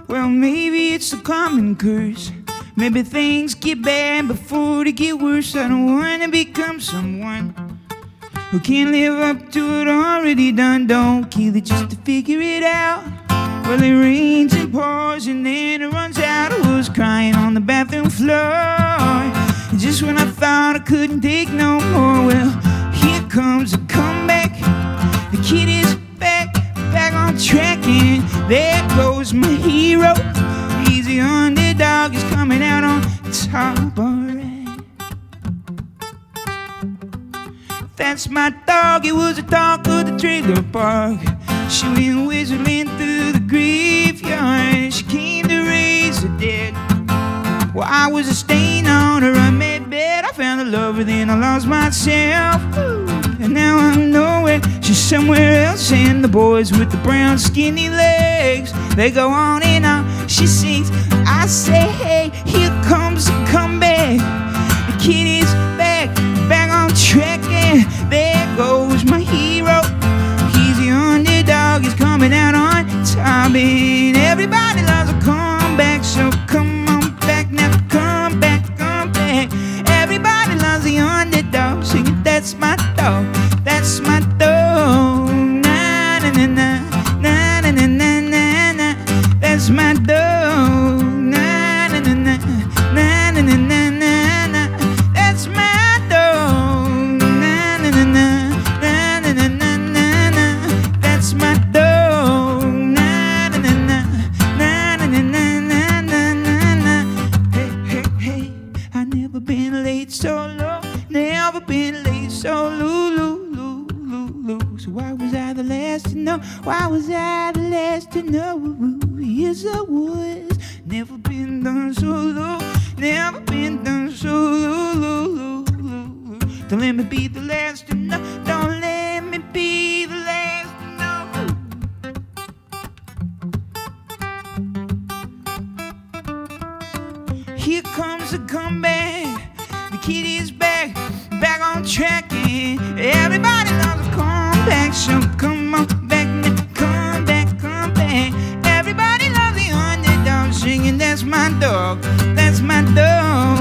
Well, maybe it's a common curse. Maybe things get bad before they get worse. I don't want to become someone who can't live up to it already done. Don't kill it just to figure it out. Well, it rains and pours and then it runs out. I was crying on the bathroom floor, and just when I thought I couldn't take no more, well, here comes a comeback. The kid is back on track, and there goes my hero. He's the underdog, he's coming out on top, alright. That's my dog, it was a talk of the trailer park. She went whistling through the graveyard. She came to raise the dead. Well, I was a stain on her unmade bed. I found a lover, then I lost myself. Ooh. And now I'm nowhere, she's somewhere else. And the boys with the brown skinny legs, they go on and on. She sings, I say, hey, here comes the comeback. The kid is back on track, and there goes my hero. He's the underdog, he's coming out on top, and everybody loves a comeback, so come on back now, come back, come back. Everybody loves the underdog, singing, that's my dog, that's my dog. Na na na na, na na na na na na. That's my dog. Na na na na, na na na na na na. That's my dog. Na na na na, na na na na na na. That's my dog. Na na na na, na na na na na na na. Hey hey hey, I never been late so low, never been late so low. So why was I the last to know? Why was I the last to know? Yes, I was. Never been done so low. Never been done so low. Don't let me be the last to know. Don't let me be the last to know. Here comes the comeback. The kid is back on track, and everybody loves a comeback, so come on back now, come back. Everybody loves the underdog, singing, that's my dog, that's my dog.